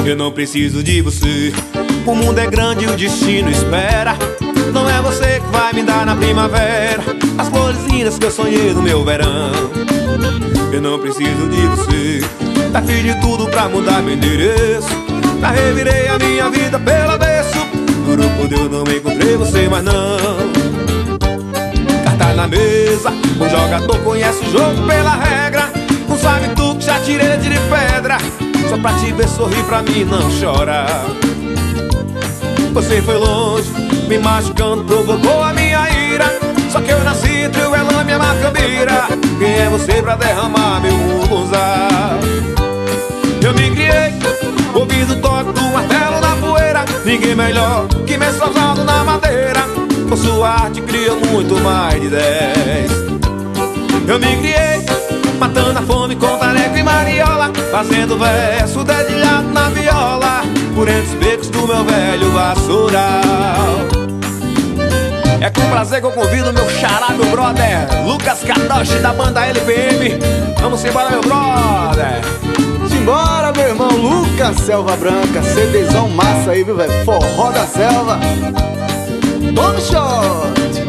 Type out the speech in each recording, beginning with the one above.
Eu não preciso de você. O mundo é grande e o destino espera. Não é você que vai me dar na primavera as flores lindas que eu sonhei no meu verão. Eu não preciso de você. Já fiz de tudo pra mudar meu endereço. Já revirei a minha vida pelo avesso. Juro por Deus não encontrei você, mas não. Carta na mesa, o jogador conhece o jogo pela regra. Não sabe tu que já tirei leite de pedra, só pra te ver sorrir, pra mim não chorar. Você foi longe, me machucando, provocou a minha ira. Só que eu nasci entre o velame e a macambira. Quem é você pra derramar meu munguzá? Eu me criei, ouvindo o toque do martelo na poeira. Ninguém melhor que mestre Oswaldo na madeira. Com sua arte criou muito mais de 10. Eu me criei, matando a fome com tareco e mariola, fazendo verso dedilhado na viola, por entre os becos do meu velho vassoural. É com prazer que eu convido meu xará, meu brother Lucas Kadoshi da banda LPM. Vamos embora, meu brother. Simbora, meu irmão Lucas Selva Branca. CDzão massa aí, viu, velho? Forró da selva. Tome shot.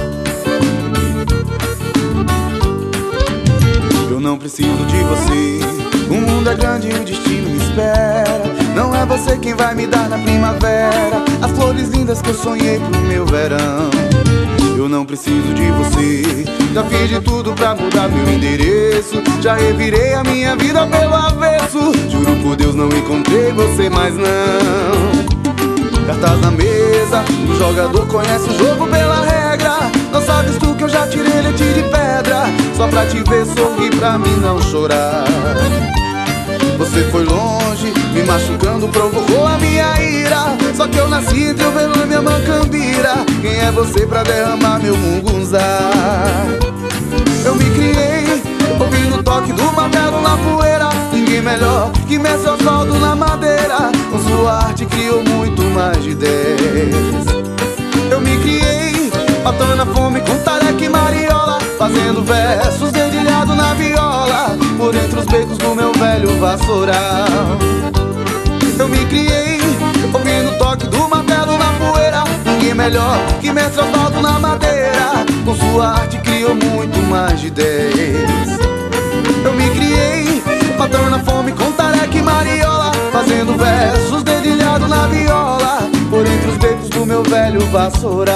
Eu não preciso de você. O mundo é grande e o destino me espera. Não é você quem vai me dar na primavera as flores lindas que eu sonhei pro meu verão. Eu não preciso de você. Já fiz de tudo pra mudar meu endereço. Já revirei a minha vida pelo avesso. Juro por Deus não encontrei você, mas não. Cartas na mesa, o jogador conhece o jogo pela regra. Não sabes tu que eu já tirei leite de pedra, só pra te ver sorrir, pra mim não chorar. Você foi longe, me machucando, provocou a minha ira. Só que eu nasci entre o velame e a macambira. Quem é você pra derramar meu mungunzá? Eu me criei, ouvindo o toque do martelo na poeira. Ninguém melhor que mestre Oswaldo na madeira. Com sua arte criou muito mais de 10. Eu me criei, matando a fome com tareca e mariola, fazendo versos dedilhado na viola, por entre os becos do meu velho vassoural. Eu me criei, ouvindo o toque do martelo na poeira. Ninguém melhor que mestre Oswaldo na madeira. Com sua arte criou muito mais de 10. Eu me criei, matando a fome com tareca e mariola, fazendo versos dedilhado na viola, por entre os becos do meu velho vassoural.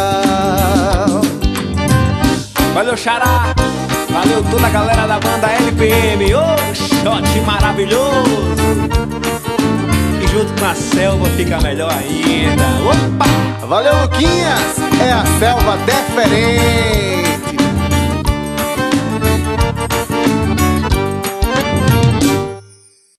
Valeu, xará. Valeu toda a galera da banda LPM. Ô, shot maravilhoso. E junto com a selva fica melhor ainda. Opa! Valeu, Luquinhas. É a selva deferente.